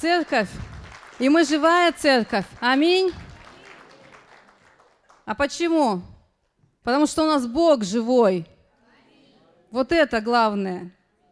церковь, и мы живая церковь. Аминь. А почему? Потому что у нас Бог живой. Вот это главное.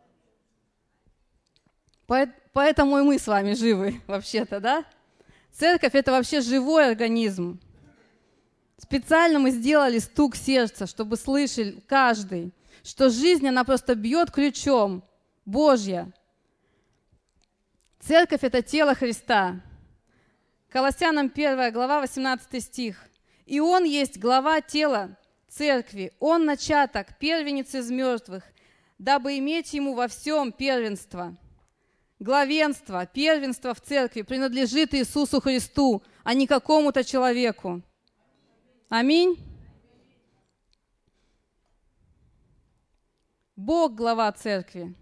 Поэтому и мы с вами живы, вообще-то, да? Церковь – это вообще живой организм. Специально мы сделали стук сердца, чтобы слышал каждый, что жизнь, она просто бьет ключом, Божья. Церковь – это тело Христа. Колоссянам 1 глава, 18 стих. «И Он есть глава тела церкви, Он начаток, первенец из мертвых, дабы иметь Ему во всем первенство». Главенство, первенство в церкви принадлежит Иисусу Христу, а не какому-то человеку. Аминь. Бог глава церкви.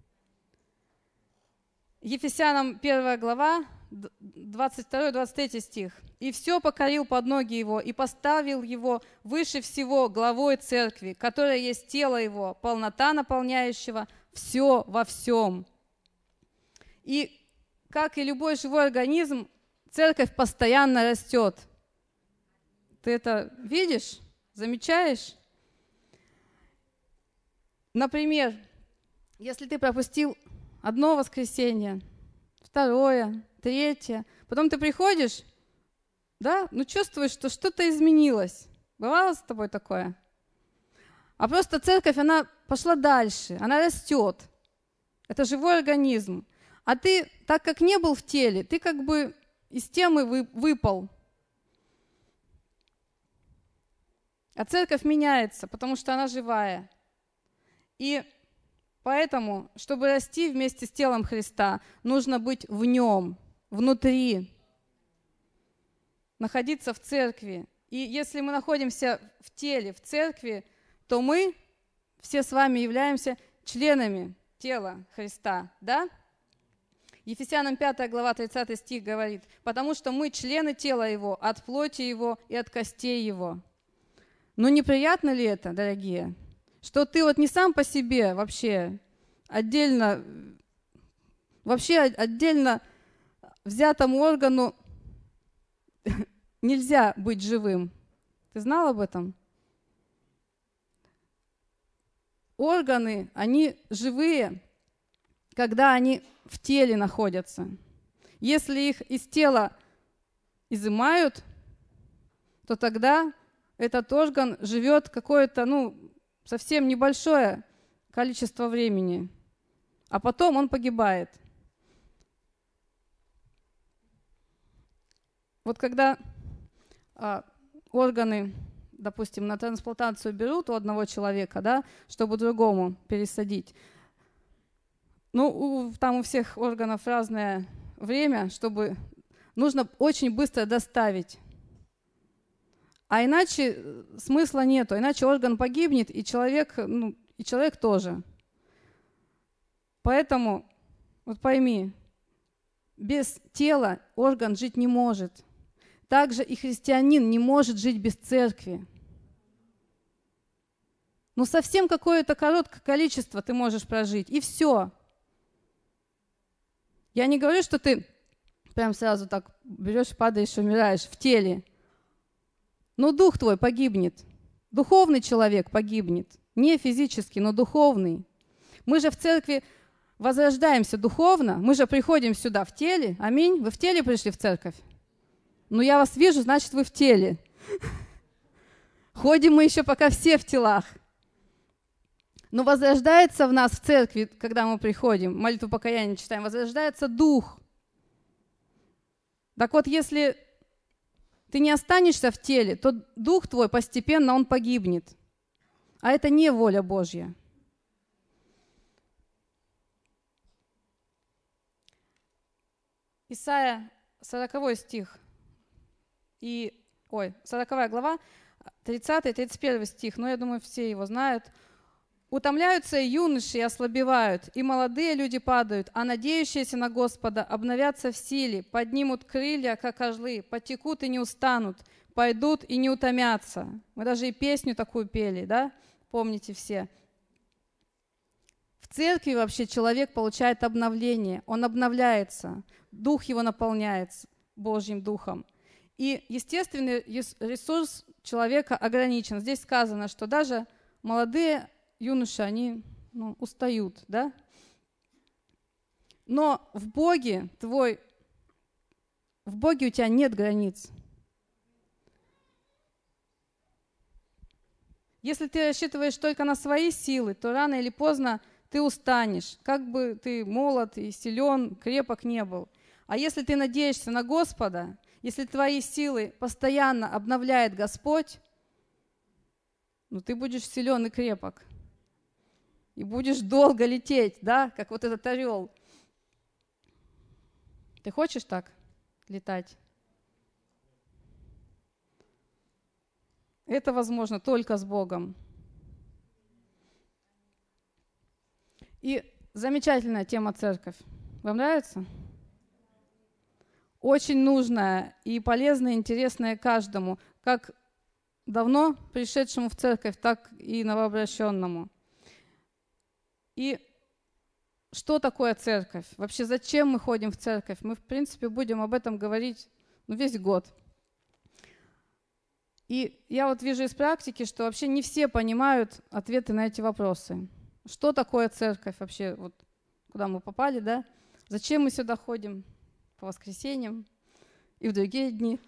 Ефесянам 1 глава, 22-23 стих. «И все покорил под ноги Его, и поставил Его выше всего главой церкви, которая есть тело Его, полнота наполняющего все во всем». И, как и любой живой организм, церковь постоянно растет. Ты это видишь? Замечаешь? Например, если ты пропустил одно воскресенье, второе, третье, потом ты приходишь, да, чувствуешь, что что-то изменилось. Бывало с тобой такое? А просто церковь, она пошла дальше, она растет. Это живой организм. А ты, так как не был в теле, ты как бы из темы выпал. А церковь меняется, потому что она живая. И поэтому, чтобы расти вместе с телом Христа, нужно быть в нем, внутри, находиться в церкви. И если мы находимся в теле, в церкви, то мы все с вами являемся членами тела Христа, да? Ефесянам 5 глава 30 стих говорит: «Потому что мы члены тела Его, от плоти Его и от костей Его». Ну, неприятно ли это, дорогие? Что ты вот не сам по себе вообще отдельно взятому органу нельзя быть живым. Ты знал об этом? Органы, они живые, когда они в теле находятся. Если их из тела изымают, то тогда этот орган живет какое-то, совсем небольшое количество времени, а потом он погибает. Вот когда органы, допустим, на трансплантацию берут у одного человека, да, чтобы другому пересадить, там у всех органов разное время, чтобы нужно очень быстро доставить. А иначе смысла нету, иначе орган погибнет, и человек тоже. Поэтому, вот пойми, без тела орган жить не может. Также и христианин не может жить без церкви. Совсем какое-то короткое количество ты можешь прожить, и все. Я не говорю, что ты прям сразу так берешь, падаешь, умираешь в теле. Но дух твой погибнет. Духовный человек погибнет. Не физически, но духовный. Мы же в церкви возрождаемся духовно. Мы же приходим сюда в теле. Аминь. Вы в теле пришли в церковь? Я вас вижу, значит, вы в теле. Ходим мы еще пока все в телах. Но возрождается в нас в церкви, когда мы приходим, молитву покаяния читаем, возрождается дух. Так вот, если ты не останешься в теле, то дух твой постепенно, он погибнет. А это не воля Божья. Исайя 40 стих, 40 глава, 30-31 стих, я думаю, все его знают. «Утомляются и юноши, и ослабевают, и молодые люди падают, а надеющиеся на Господа обновятся в силе, поднимут крылья, как орлы, потекут и не устанут, пойдут и не утомятся». Мы даже и песню такую пели, да? Помните все. В церкви вообще человек получает обновление, он обновляется, дух его наполняется Божьим духом. И естественный ресурс человека ограничен. Здесь сказано, что даже молодые юноши, они устают, да? Но в Боге у тебя нет границ. Если ты рассчитываешь только на свои силы, то рано или поздно ты устанешь, как бы ты молод и силен, крепок не был. А если ты надеешься на Господа, если твои силы постоянно обновляет Господь, ты будешь силен и крепок. И будешь долго лететь, да, как вот этот орел. Ты хочешь так летать? Это возможно только с Богом. И замечательная тема церковь. Вам нравится? Очень нужная и полезная, интересная каждому, как давно пришедшему в церковь, так и новообращенному. И что такое церковь? Вообще, зачем мы ходим в церковь? Мы, в принципе, будем об этом говорить весь год. И я вот вижу из практики, что вообще не все понимают ответы на эти вопросы. Что такое церковь вообще? Вот куда мы попали, да? Зачем мы сюда ходим по воскресеньям и в другие дни?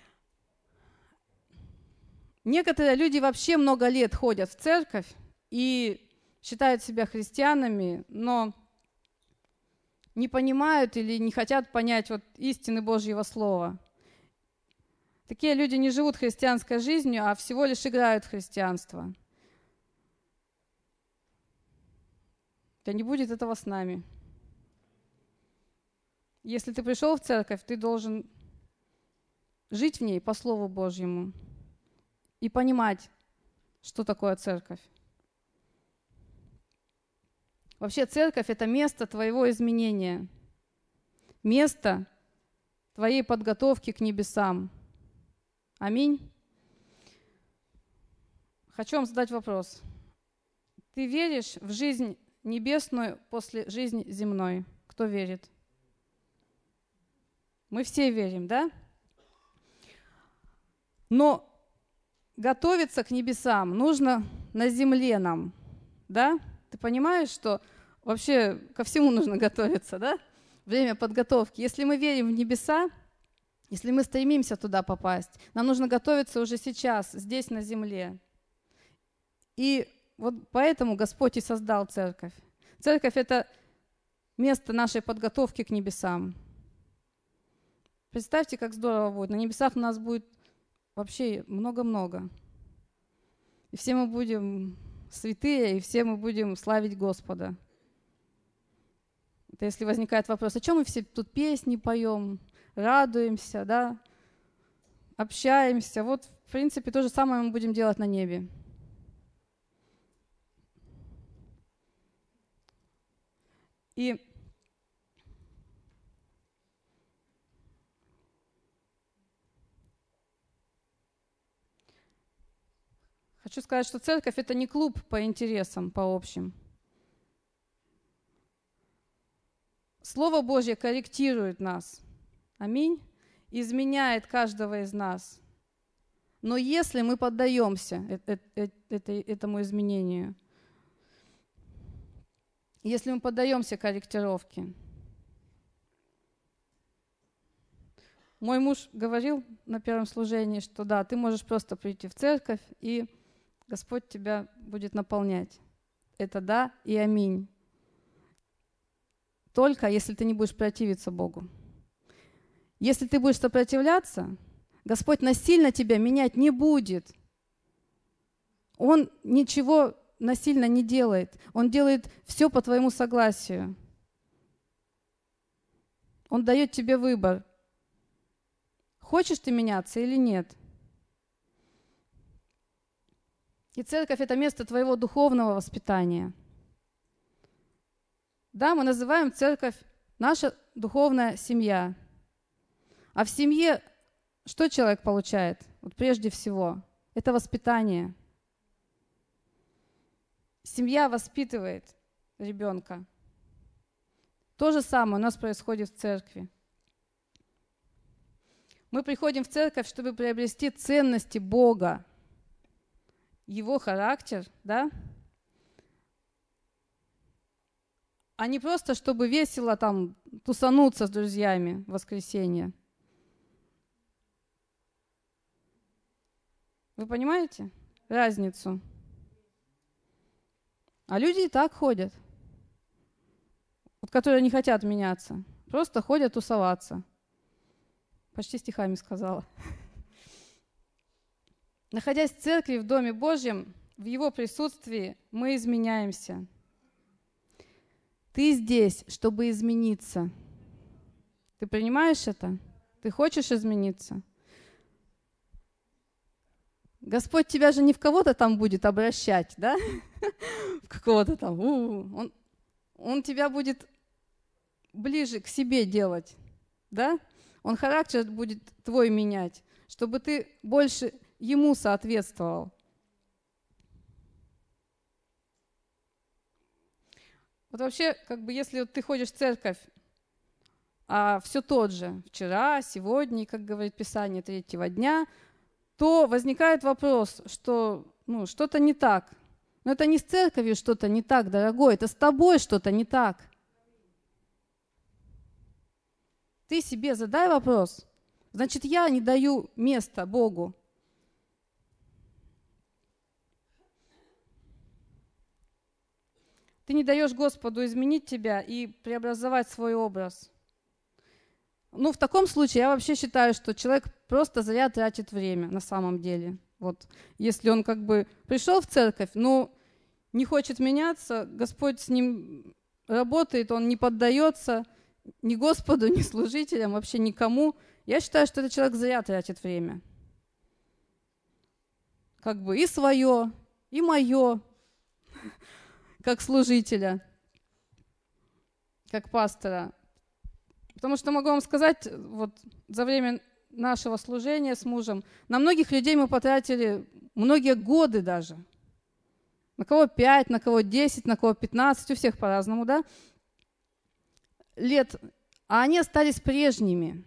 Некоторые люди вообще много лет ходят в церковь и считают себя христианами, но не понимают или не хотят понять истины Божьего Слова. Такие люди не живут христианской жизнью, а всего лишь играют в христианство. Да не будет этого с нами. Если ты пришел в церковь, ты должен жить в ней по Слову Божьему и понимать, что такое церковь. Вообще церковь – это место твоего изменения, место твоей подготовки к небесам. Аминь. Хочу вам задать вопрос. Ты веришь в жизнь небесную после жизни земной? Кто верит? Мы все верим, да? Но готовиться к небесам нужно на земле нам, да? Ты понимаешь, что вообще ко всему нужно готовиться, да? Время подготовки. Если мы верим в небеса, если мы стремимся туда попасть, нам нужно готовиться уже сейчас, здесь, на земле. И вот поэтому Господь и создал церковь. Церковь – это место нашей подготовки к небесам. Представьте, как здорово будет. На небесах у нас будет вообще много-много. И все мы будем святые, и все мы будем славить Господа. Это если возникает вопрос, о чем мы все тут песни поем, радуемся, да, общаемся. Вот, в принципе, то же самое мы будем делать на небе. И хочу сказать, что церковь – это не клуб по интересам, по общим. Слово Божье корректирует нас. Аминь. Изменяет каждого из нас. Но если мы поддаемся этому изменению, если мы поддаемся корректировке. Мой муж говорил на первом служении, что да, ты можешь просто прийти в церковь, и Господь тебя будет наполнять. Это да и аминь. Только если ты не будешь противиться Богу. Если ты будешь сопротивляться, Господь насильно тебя менять не будет. Он ничего насильно не делает. Он делает все по твоему согласию. Он дает тебе выбор. Хочешь ты меняться или нет? И церковь – это место твоего духовного воспитания. Да, мы называем церковь наша духовная семья. А в семье что человек получает? Вот прежде всего, это воспитание. Семья воспитывает ребенка. То же самое у нас происходит в церкви. Мы приходим в церковь, чтобы приобрести ценности Бога, Его характер, да? А не просто, чтобы весело там тусануться с друзьями в воскресенье. Вы понимаете разницу? А люди и так ходят, вот, которые не хотят меняться, просто ходят тусоваться. Почти стихами сказала. Находясь в церкви, в Доме Божьем, в Его присутствии, мы изменяемся. Ты здесь, чтобы измениться. Ты принимаешь это? Ты хочешь измениться? Господь тебя же не в кого-то там будет обращать, да? В какого-то там. Он тебя будет ближе к себе делать, да? Он характер будет твой менять, чтобы ты больше Ему соответствовал. Вот вообще, как бы, если вот ты ходишь в церковь, а все тот же, вчера, сегодня, как говорит Писание, третьего дня, то возникает вопрос, что что-то не так. Но это не с церковью что-то не так, дорогой, это с тобой что-то не так. Ты себе задай вопрос. Значит, я не даю места Богу. Ты не даешь Господу изменить тебя и преобразовать свой образ. В таком случае я вообще считаю, что человек просто зря тратит время на самом деле. Вот, если он как бы пришел в церковь, но не хочет меняться, Господь с ним работает, он не поддается ни Господу, ни служителям, вообще никому. Я считаю, что этот человек зря тратит время. Как бы и свое, и мое, как служителя, как пастора. Потому что могу вам сказать, вот за время нашего служения с мужем, на многих людей мы потратили многие годы даже. На кого 5, на кого 10, на кого 15, у всех по-разному, да? Лет, а они остались прежними.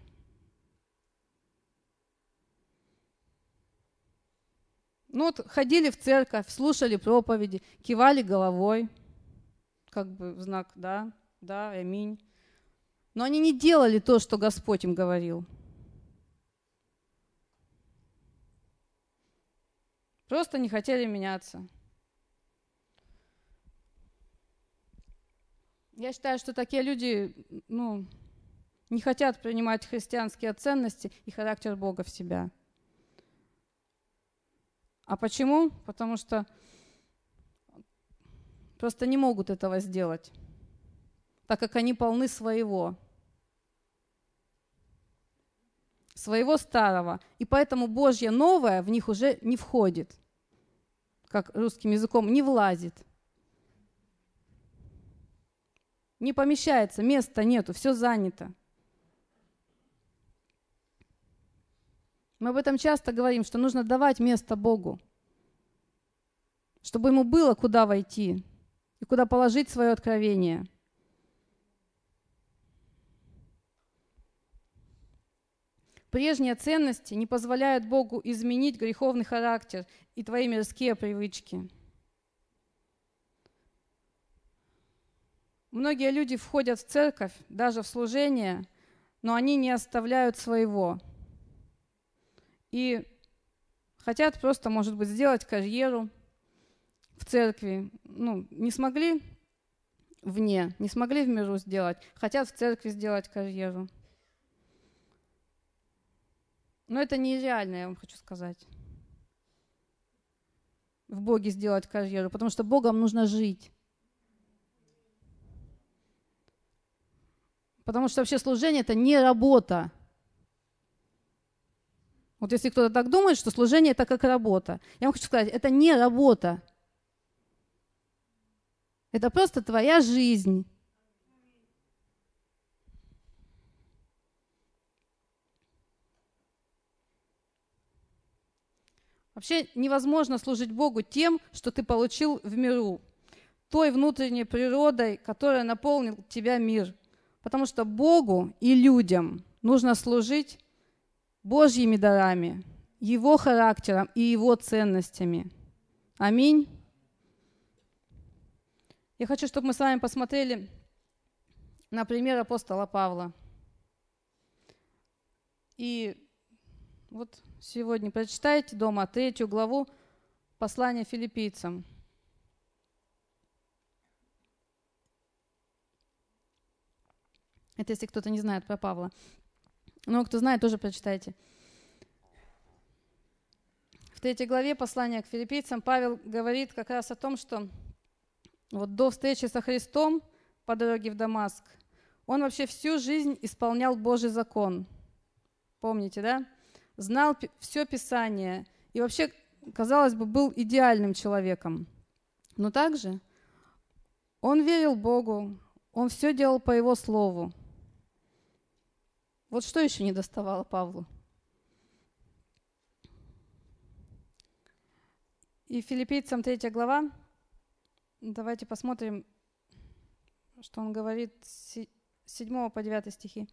Ходили в церковь, слушали проповеди, кивали головой, как бы в знак «да, да, аминь». Но они не делали то, что Господь им говорил. Просто не хотели меняться. Я считаю, что такие люди, не хотят принимать христианские ценности и характер Бога в себя. А почему? Потому что просто не могут этого сделать, так как они полны своего старого, и поэтому Божье новое в них уже не входит, как русским языком, не влазит. Не помещается, места нету, все занято. Мы об этом часто говорим, что нужно давать место Богу, чтобы Ему было куда войти и куда положить свое откровение. Прежние ценности не позволяют Богу изменить греховный характер и твои мирские привычки. Многие люди входят в церковь, даже в служение, но они не оставляют своего. И хотят просто, может быть, сделать карьеру в церкви. Не смогли вне, не смогли в миру сделать, хотят в церкви сделать карьеру. Но это нереально, я вам хочу сказать. В Боге сделать карьеру, потому что Богом нужно жить. Потому что вообще служение – это не работа. Вот если кто-то так думает, что служение – это как работа. Я вам хочу сказать, это не работа. Это просто твоя жизнь. Вообще невозможно служить Богу тем, что ты получил в миру. той внутренней природой, которая наполнил тебя мир. Потому что Богу и людям нужно служить Божьими дарами, Его характером и Его ценностями. Аминь. Я хочу, чтобы мы с вами посмотрели на пример апостола Павла. И вот сегодня прочитайте дома 3 главу послания филиппийцам. Это если кто-то не знает про Павла. Но кто знает, тоже прочитайте. В 3 главе послания к филиппийцам Павел говорит как раз о том, что вот до встречи со Христом по дороге в Дамаск он вообще всю жизнь исполнял Божий закон. Помните, да? Знал все Писание и вообще, казалось бы, был идеальным человеком. Но также он верил Богу, он все делал по Его слову. Вот что еще не доставало Павлу? И Филиппийцам 3 глава, давайте посмотрим, что он говорит с 7 по 9 стихи.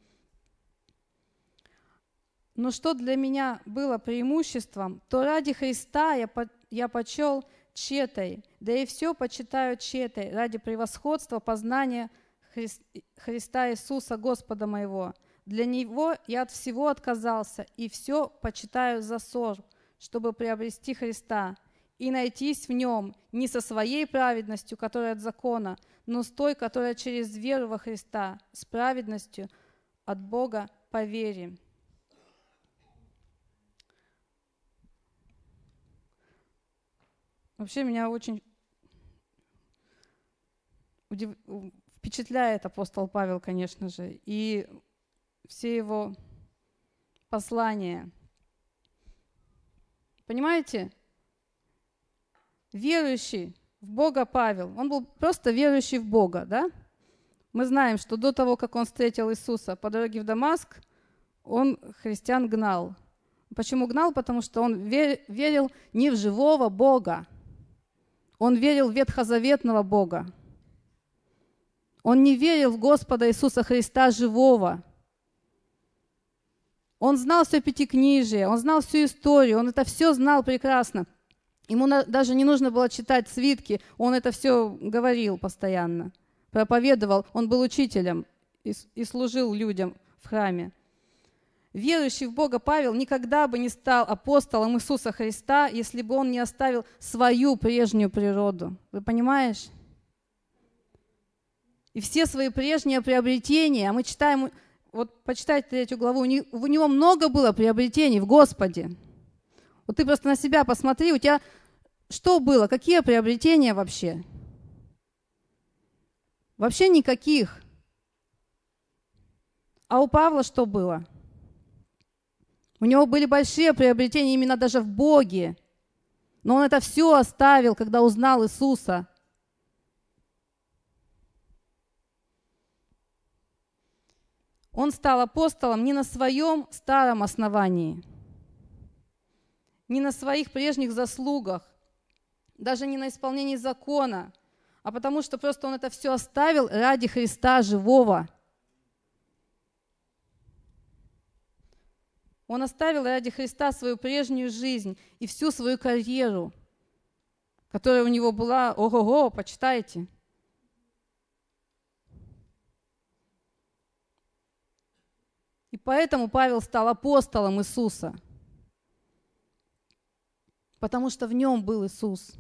«Но что для меня было преимуществом, то ради Христа я почел тщетой, да и все почитаю тщетой ради превосходства познания Христа Иисуса Господа моего. Для Него я от всего отказался, и все почитаю за ссор, чтобы приобрести Христа, и найтись в Нем не со своей праведностью, которая от закона, но с той, которая через веру во Христа, с праведностью от Бога по вере». Вообще меня очень впечатляет апостол Павел, конечно же, и все его послания. Понимаете? Верующий в Бога Павел, он был просто верующий в Бога, да? Мы знаем, что до того, как он встретил Иисуса по дороге в Дамаск, он христиан гнал. Почему гнал? Потому что он верил не в живого Бога, он верил в ветхозаветного Бога. Он не верил в Господа Иисуса Христа живого. Он знал все Пятикнижие, он знал всю историю, он это все знал прекрасно. Ему даже не нужно было читать свитки, он это все говорил постоянно, проповедовал, он был учителем и служил людям в храме. Верующий в Бога Павел никогда бы не стал апостолом Иисуса Христа, если бы он не оставил свою прежнюю природу. Вы понимаешь? И все свои прежние приобретения, мы читаем, вот почитайте 3 главу, у него много было приобретений в Господе. Вот ты просто на себя посмотри, у тебя что было, какие приобретения вообще? Вообще никаких. А у Павла что было? У него были большие приобретения именно даже в Боге. Но он это все оставил, когда узнал Иисуса. Он стал апостолом не на своем старом основании, не на своих прежних заслугах, даже не на исполнении закона, а потому что просто он это все оставил ради Христа живого. Он оставил ради Христа свою прежнюю жизнь и всю свою карьеру, которая у него была, ого-го, почитайте. И поэтому Павел стал апостолом Иисуса, потому что в нем был Иисус.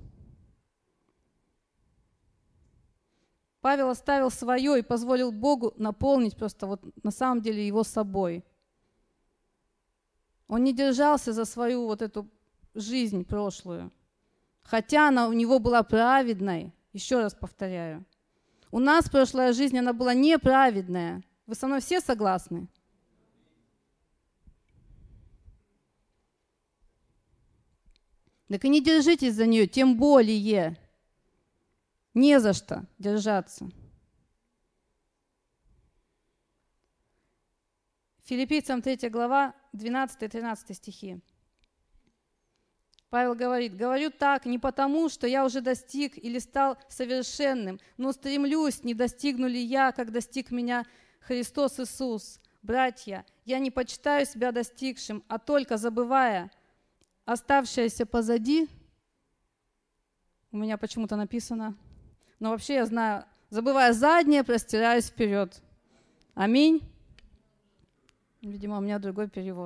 Павел оставил свое и позволил Богу наполнить просто вот на самом деле его собой. Он не держался за свою вот эту жизнь прошлую, хотя она у него была праведной, еще раз повторяю. У нас прошлая жизнь, она была неправедная. Вы со мной все согласны? Так и не держитесь за нее, тем более. Не за что держаться. Филиппийцам 3 глава, 12-13 стихи. Павел говорит: «Говорю так не потому, что я уже достиг или стал совершенным, но стремлюсь, не достигну ли я, как достиг меня Христос Иисус. Братья, я не почитаю себя достигшим, а только забывая оставшееся позади». У меня почему-то написано. Но вообще я знаю, забывая заднее, простираюсь вперед. Аминь. Видимо, у меня другой перевод.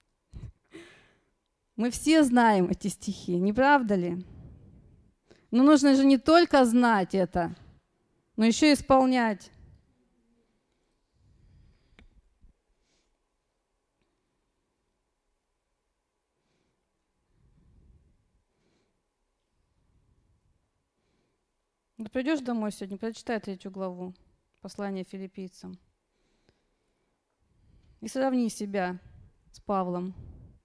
Мы все знаем эти стихи, не правда ли? Но нужно же не только знать это, но еще и исполнять. Ты придешь домой сегодня, прочитай 3 главу послания филиппийцам и сравни себя с Павлом.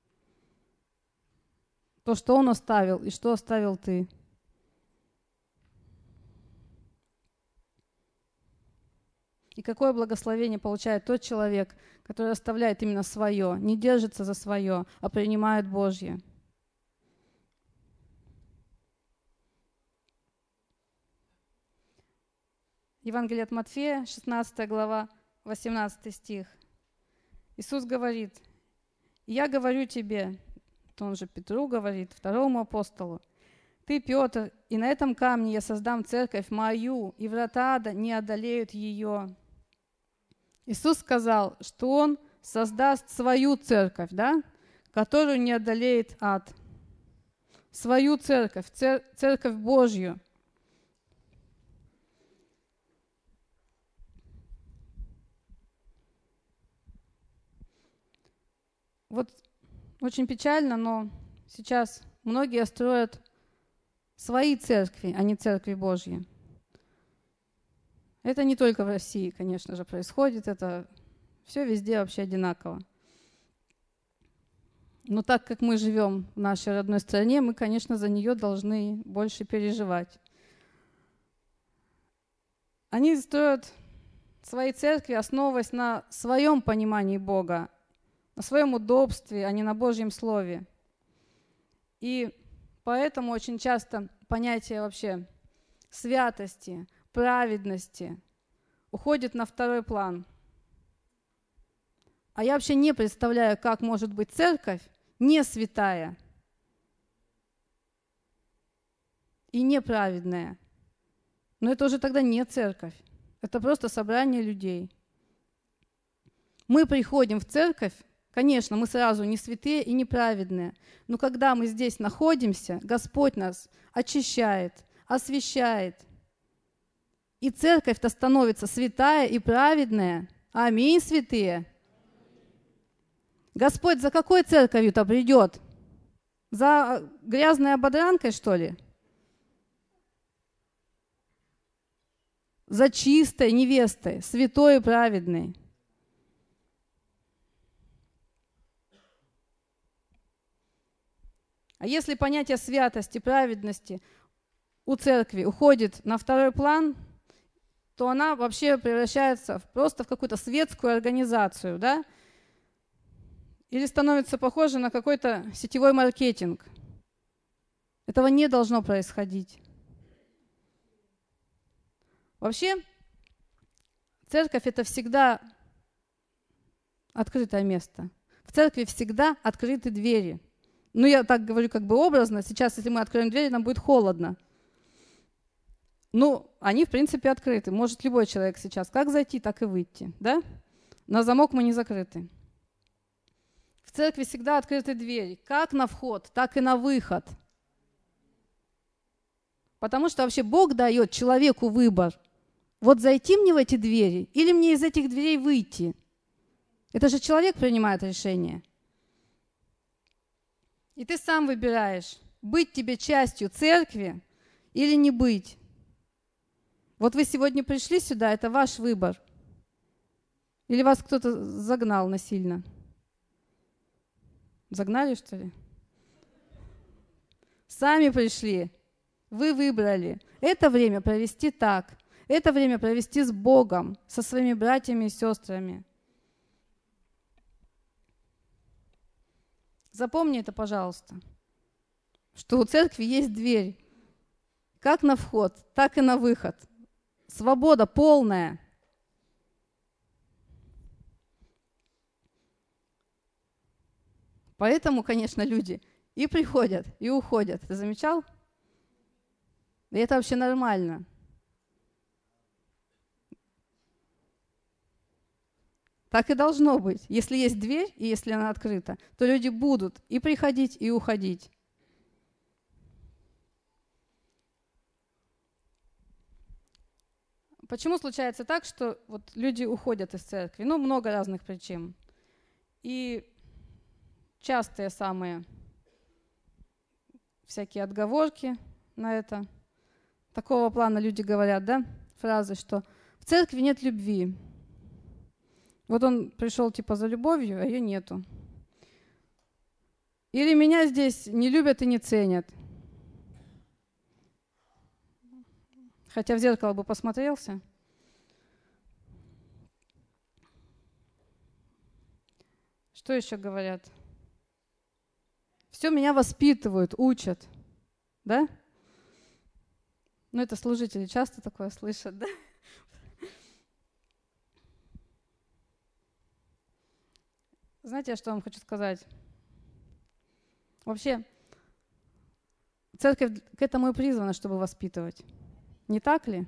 То, что он оставил, и что оставил ты. И какое благословение получает тот человек, который оставляет именно свое, не держится за свое, а принимает Божье. Евангелие от Матфея, 16 глава, 18 стих. Иисус говорит: «Я говорю тебе», то он же Петру говорит, второму апостолу: «Ты, Петр, и на этом камне я создам церковь мою, и врата ада не одолеют ее». Иисус сказал, что Он создаст свою церковь, да, которую не одолеет ад. Свою церковь, церковь Божью. Вот очень печально, но сейчас многие строят свои церкви, а не церкви Божьи. Это не только в России, конечно же, происходит, это все везде вообще одинаково. Но так как мы живем в нашей родной стране, мы, конечно, за нее должны больше переживать. Они строят свои церкви, основываясь на своем понимании Бога, на своем удобстве, а не на Божьем Слове. И поэтому очень часто понятие вообще святости, праведности уходит на второй план. А я вообще не представляю, как может быть церковь не святая и неправедная. Но это уже тогда не церковь. Это просто собрание людей. Мы приходим в церковь, конечно, мы сразу не святые и неправедные, но когда мы здесь находимся, Господь нас очищает, освящает. И церковь-то становится святая и праведная. Аминь, святые. Господь за какой церковью-то придет? За грязной ободранкой, что ли? За чистой невестой, святой и праведной. А если понятие святости, праведности у церкви уходит на второй план, то она вообще превращается просто в какую-то светскую организацию, да? Или становится похожа на какой-то сетевой маркетинг. Этого не должно происходить. Вообще, церковь — это всегда открытое место. В церкви всегда открыты двери. Ну, я так говорю как бы образно. Сейчас, если мы откроем двери, нам будет холодно. Ну, они, в принципе, открыты. Может любой человек сейчас как зайти, так и выйти. Да? На замок мы не закрыты. В церкви всегда открыты двери. Как на вход, так и на выход. Потому что вообще Бог дает человеку выбор. Вот зайти мне в эти двери или мне из этих дверей выйти? Это же человек принимает решение. И ты сам выбираешь, быть тебе частью церкви или не быть. Вот вы сегодня пришли сюда, это ваш выбор. Или вас кто-то загнал насильно? Загнали, что ли? Сами пришли. Вы выбрали. Это время провести так. Это время провести с Богом, со своими братьями и сестрами. Запомни это, пожалуйста. что у церкви есть дверь. Как на вход, так и на выход. Свобода полная. Поэтому, конечно, люди и приходят, и уходят. Ты замечал? И это вообще нормально. Так и должно быть. Если есть дверь, и если она открыта, то люди будут и приходить, и уходить. Почему случается так, что вот люди уходят из церкви? Ну, много разных причин. И частые самые всякие отговорки на это. Такого плана люди говорят, да, фразы, что в церкви нет любви. Вот он пришел типа за любовью, а ее нету. Или меня здесь не любят и не ценят. Хотя в зеркало бы посмотрелся. Что еще говорят? Все меня воспитывают, учат. Да? Ну, это служители часто такое слышат, да? Знаете, что я вам хочу сказать? Вообще, церковь к этому и призвана, чтобы воспитывать. Не так ли?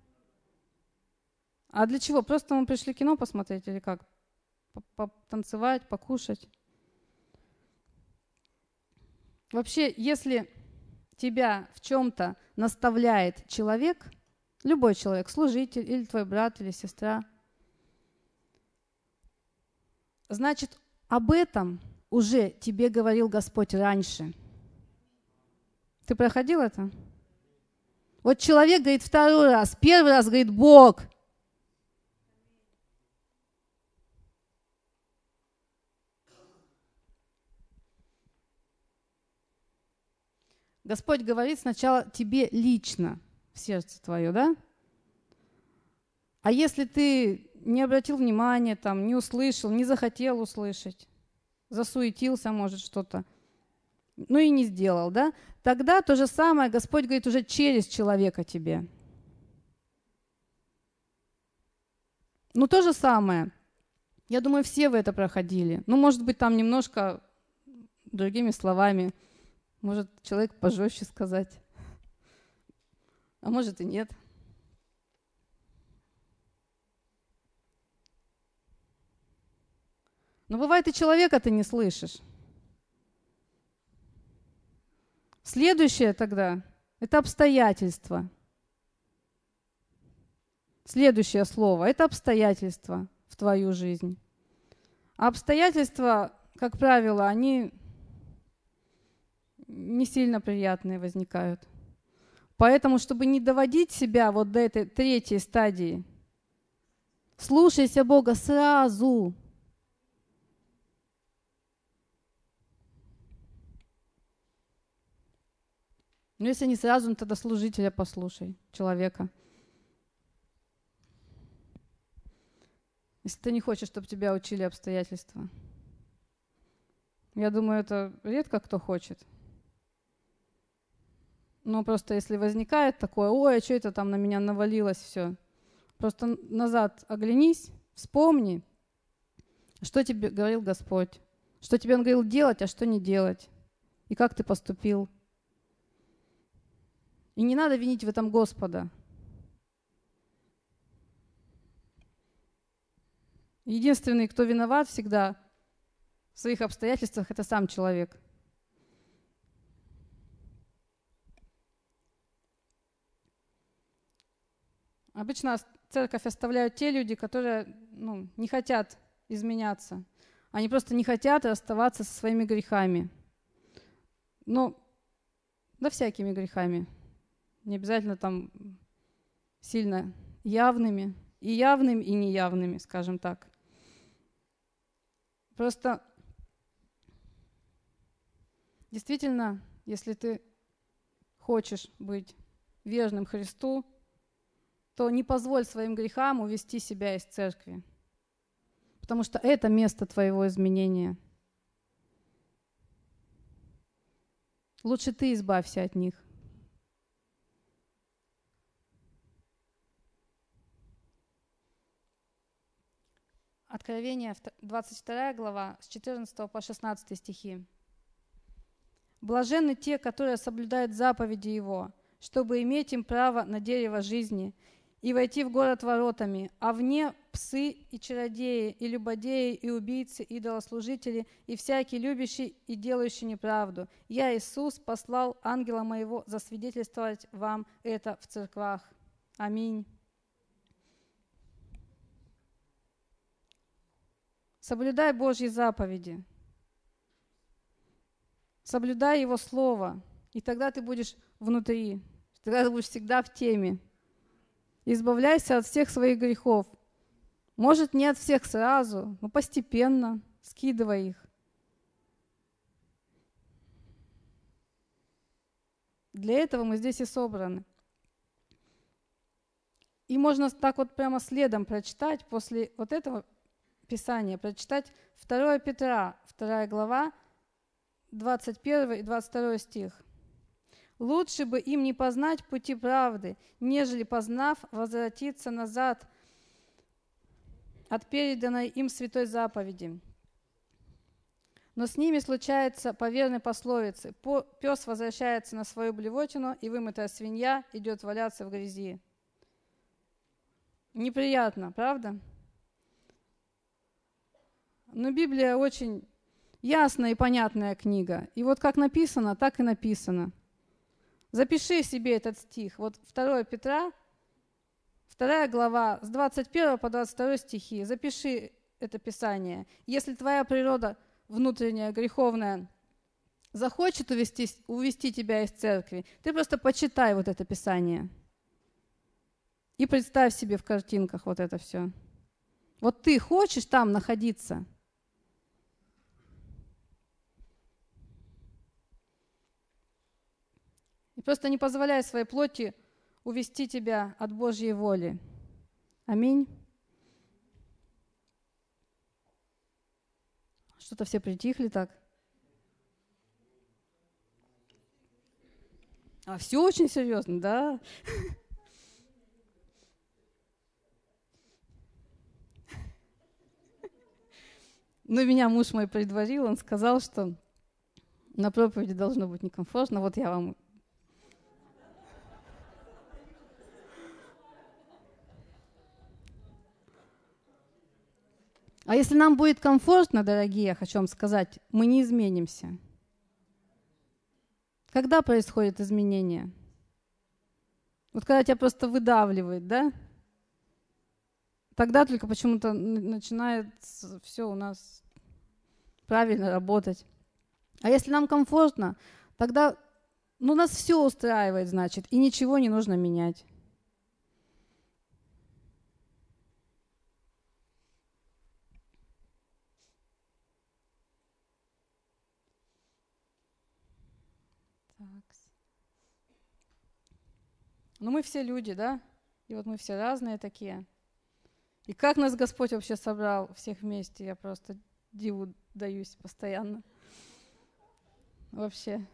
А для чего? Просто мы пришли кино посмотреть или как? Потанцевать, покушать? Вообще, если тебя в чем-то наставляет человек, любой человек, служитель или твой брат или сестра, значит, об этом уже тебе говорил Господь раньше. Ты проходил это? Вот человек говорит второй раз, первый раз говорит Бог. Господь говорит сначала тебе лично, в сердце твое, да? А если ты не обратил внимания, там, не услышал, не захотел услышать, засуетился, может, что-то, ну и не сделал, да? Тогда то же самое Господь говорит уже через человека тебе. Ну то же самое. Я думаю, все вы это проходили. Ну, может быть, там немножко другими словами. Может, человек пожестче сказать. А может и нет. Но бывает, и человека ты не слышишь. Следующее тогда – это обстоятельства. Следующее слово – это обстоятельства в твою жизнь. А обстоятельства, как правило, они не сильно приятные возникают. Поэтому, чтобы не доводить себя вот до этой третьей стадии, слушайся Бога сразу. Но если не сразу, ну тогда служителя послушай, человека. Если ты не хочешь, чтобы тебя учили обстоятельства. Я думаю, это редко кто хочет. Но просто если возникает такое, ой, а что это там на меня навалилось все. Просто назад оглянись, вспомни, что тебе говорил Господь. Что тебе Он говорил делать, а что не делать. И как ты поступил. И не надо винить в этом Господа. Единственный, кто виноват всегда в своих обстоятельствах, это сам человек. Обычно церковь оставляют те люди, которые не хотят изменяться. Они просто не хотят расставаться со своими грехами. Да всякими грехами. Не обязательно там сильно явными, и неявными, скажем так. Просто действительно, если ты хочешь быть верным Христу, то не позволь своим грехам увести себя из церкви. Потому что это место твоего изменения. Лучше ты избавься от них. Откровение, 22 глава, с 14 по 16 стихи. «Блаженны те, которые соблюдают заповеди Его, чтобы иметь им право на дерево жизни и войти в город воротами, а вне псы и чародеи, и любодеи, и убийцы, и идолослужители, и всякий любящий и делающий неправду. Я, Иисус, послал ангела моего засвидетельствовать вам это в церквах». Аминь. Соблюдай Божьи заповеди. Соблюдай Его Слово, и тогда ты будешь внутри, тогда ты будешь всегда в теме. Избавляйся от всех своих грехов. Может, не от всех сразу, но постепенно, скидывай их. Для этого мы здесь и собраны. И можно так вот прямо следом прочитать, после вот этого Писания, прочитать 2 Петра, 2 глава, 21 и 22 стих. «Лучше бы им не познать пути правды, нежели, познав, возвратиться назад от переданной им святой заповеди. Но с ними случается по верной пословице: пес возвращается на свою блевотину, и вымытая свинья идет валяться в грязи». Неприятно, правда? Но Библия очень ясная и понятная книга. И вот как написано, так и написано. Запиши себе этот стих. Вот 2 Петра, 2 глава, с 21 по 22 стихи. Запиши это Писание. Если твоя природа внутренняя, греховная, захочет увести тебя из церкви, ты просто почитай вот это Писание. И представь себе в картинках вот это все. Вот ты хочешь там находиться? И просто не позволяй своей плоти увести тебя от Божьей воли. Аминь. Что-то все притихли так. А все очень серьезно, да? Но меня муж мой предварил, он сказал, что на проповеди должно быть некомфортно. Вот я вам... А если нам будет комфортно, дорогие, я хочу вам сказать, мы не изменимся. Когда происходит изменение? Вот когда тебя просто выдавливает, да? Тогда только почему-то начинает все у нас правильно работать. А если нам комфортно, тогда нас все устраивает, значит, и ничего не нужно менять. Но мы все люди, да? И вот мы все разные такие. И как нас Господь вообще собрал всех вместе, я просто диву даюсь постоянно. Вообще.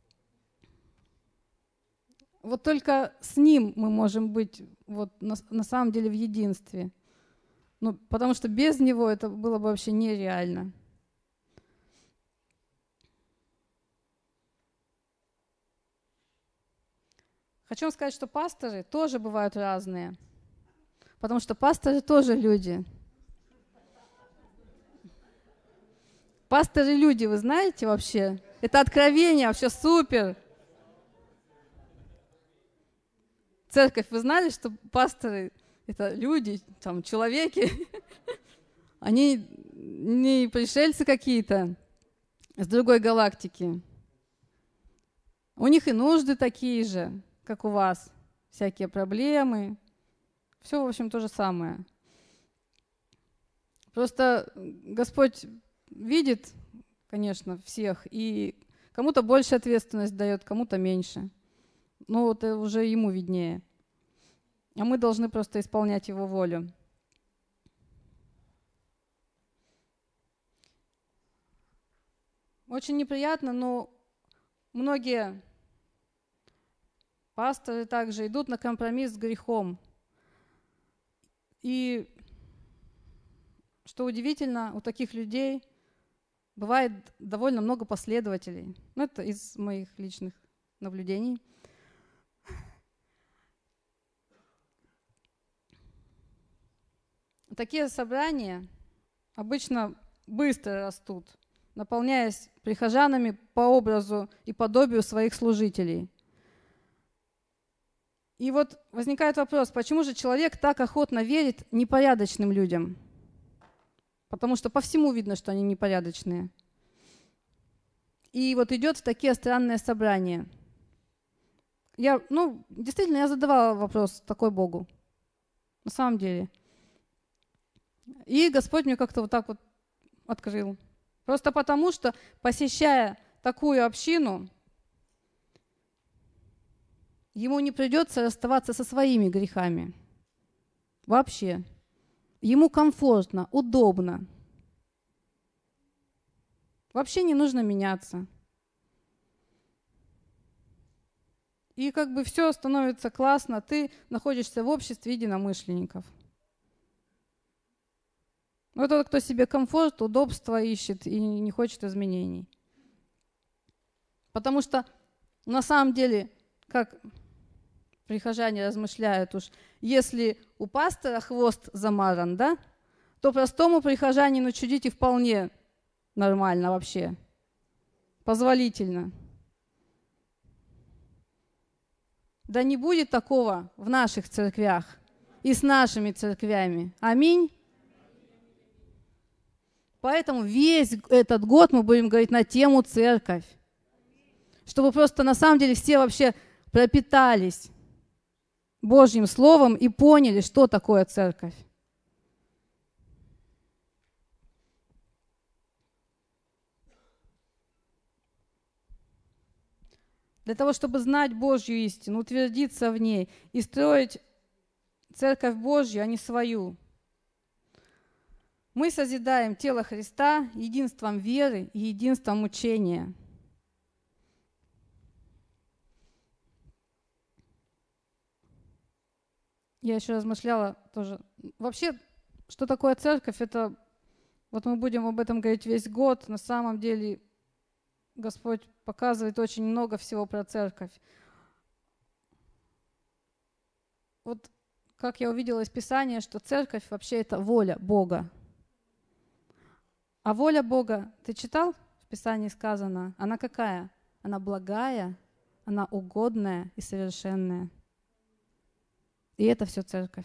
Вот только с Ним мы можем быть вот на самом деле в единстве. Потому что без Него это было бы вообще нереально. Хочу вам сказать, что пасторы тоже бывают разные. Потому что пасторы тоже люди. Пасторы люди, вы знаете вообще? Это откровение, вообще супер. Церковь, вы знали, что пасторы — это люди, там, человеки? Они не пришельцы какие-то с другой галактики. У них и нужды такие же, как у вас. Всякие проблемы. Все, в общем, то же самое. Просто Господь видит, конечно, всех, и кому-то больше ответственность дает, кому-то меньше. Но это уже Ему виднее. А мы должны просто исполнять Его волю. Очень неприятно, но многие пасторы также идут на компромисс с грехом. И что удивительно, у таких людей бывает довольно много последователей. Ну, это из моих личных наблюдений. Такие собрания обычно быстро растут, наполняясь прихожанами по образу и подобию своих служителей. И вот возникает вопрос, почему же человек так охотно верит непорядочным людям? Потому что по всему видно, что они непорядочные. И вот идет в такие странные собрания. Действительно, я задавала вопрос такой Богу. На самом деле. И Господь мне как-то вот так вот открыл. Просто потому, что, посещая такую общину, ему не придется расставаться со своими грехами. Вообще. Ему комфортно, удобно. Вообще не нужно меняться. И как бы все становится классно, ты находишься в обществе единомышленников. Вот тот, кто себе комфорт, удобство ищет и не хочет изменений. Потому что на самом деле, как прихожане размышляют уж, если у пастора хвост замаран, да, то простому прихожанину чудить и вполне нормально вообще, позволительно. Да не будет такого в наших церквях и с нашими церквями. Аминь. Поэтому весь этот год мы будем говорить на тему церковь. Чтобы просто на самом деле все вообще пропитались Божьим Словом и поняли, что такое церковь. Для того, чтобы знать Божью истину, утвердиться в ней и строить церковь Божью, а не свою. Мы созидаем тело Христа единством веры и единством учения. Я еще размышляла тоже. Вообще, что такое церковь? Это вот мы будем об этом говорить весь год. На самом деле Господь показывает очень много всего про церковь. Вот как я увидела из Писания, что церковь вообще это воля Бога. А воля Бога, ты читал? В Писании сказано, она какая? Она благая, она угодная и совершенная. И это все церковь.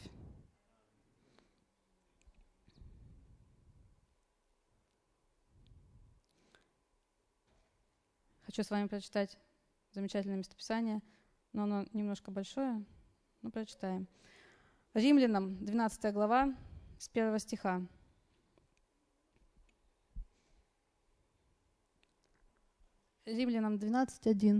Хочу с вами прочитать замечательное местописание, но оно немножко большое, но прочитаем. Римлянам, 12 глава, с 1 стиха. Римлянам 12:1.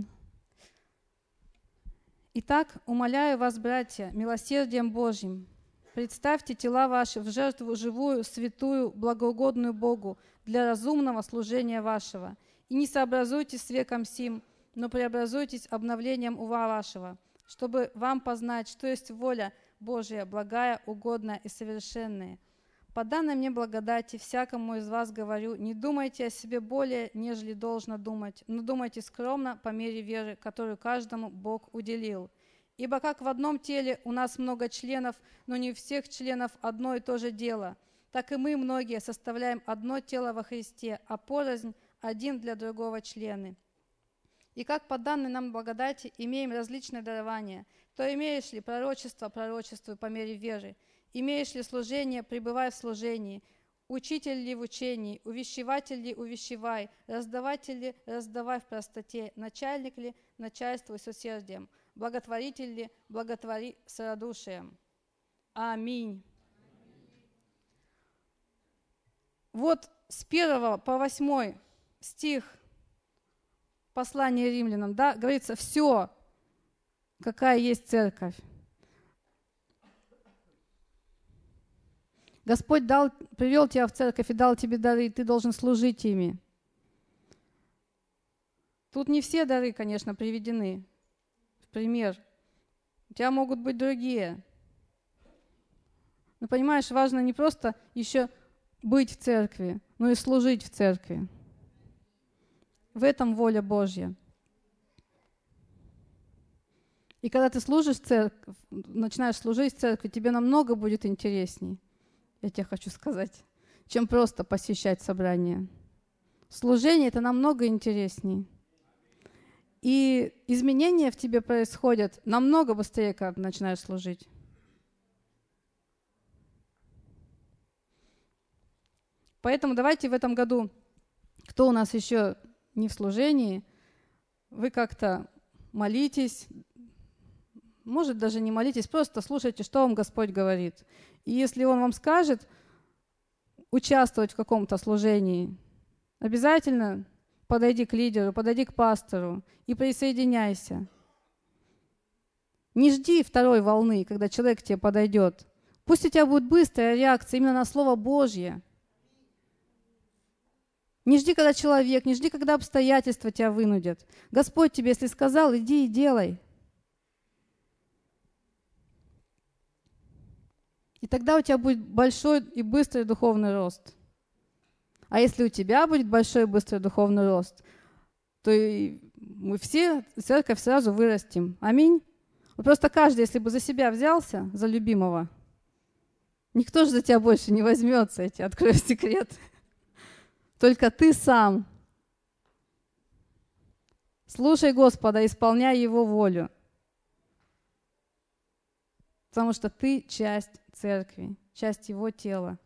«Итак, умоляю вас, братья, милосердием Божьим, представьте тела ваши в жертву живую, святую, благоугодную Богу для разумного служения вашего, и не сообразуйтесь с веком сим, но преобразуйтесь обновлением ума вашего, чтобы вам познать, что есть воля Божия, благая, угодная и совершенная. По данной мне благодати всякому из вас говорю, не думайте о себе более, нежели должно думать, но думайте скромно по мере веры, которую каждому Бог уделил. Ибо как в одном теле у нас много членов, но не у всех членов одно и то же дело, так и мы, многие, составляем одно тело во Христе, а порознь один для другого члены. И как по данной нам благодати имеем различные дарования, то имеешь ли пророчество, пророчествуй по мере веры, имеешь ли служение, пребывай в служении, учитель ли в учении, увещеватель ли увещевай, раздаватель ли раздавай в простоте, начальник ли начальствуй с усердием, благотворитель ли благотвори с радушием. Аминь. Вот с 1 по 8 стих послания римлянам, да, говорится, все, какая есть церковь. Господь привел тебя в церковь и дал тебе дары, и ты должен служить ими. Тут не все дары, конечно, приведены в пример. У тебя могут быть другие. Но понимаешь, важно не просто еще быть в церкви, но и служить в церкви. В этом воля Божья. И когда ты служишь в церкви, начинаешь служить в церкви, тебе намного будет интересней, я тебе хочу сказать, чем просто посещать собрания. Служение — это намного интересней. И изменения в тебе происходят намного быстрее, когда ты начинаешь служить. Поэтому давайте в этом году, кто у нас еще не в служении, вы как-то молитесь, может, даже не молитесь, просто слушайте, что вам Господь говорит. И если Он вам скажет участвовать в каком-то служении, обязательно подойди к лидеру, подойди к пастору и присоединяйся. Не жди второй волны, когда человек к тебе подойдет. Пусть у тебя будет быстрая реакция именно на Слово Божье. Не жди, когда человек, не жди, когда обстоятельства тебя вынудят. Господь тебе, если сказал, иди и делай. И тогда у тебя будет большой и быстрый духовный рост. А если у тебя будет большой и быстрый духовный рост, то и мы все, церковь, сразу вырастем. Аминь. Вот просто каждый, если бы за себя взялся, за любимого, никто же за тебя больше не возьмется, я тебе открою секрет. Только ты сам. Слушай Господа, исполняй Его волю. Потому что ты часть церкви, часть Его тела.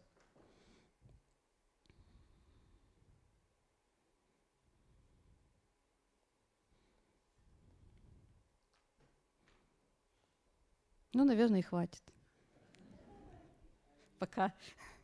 Ну, наверное, и хватит. Пока.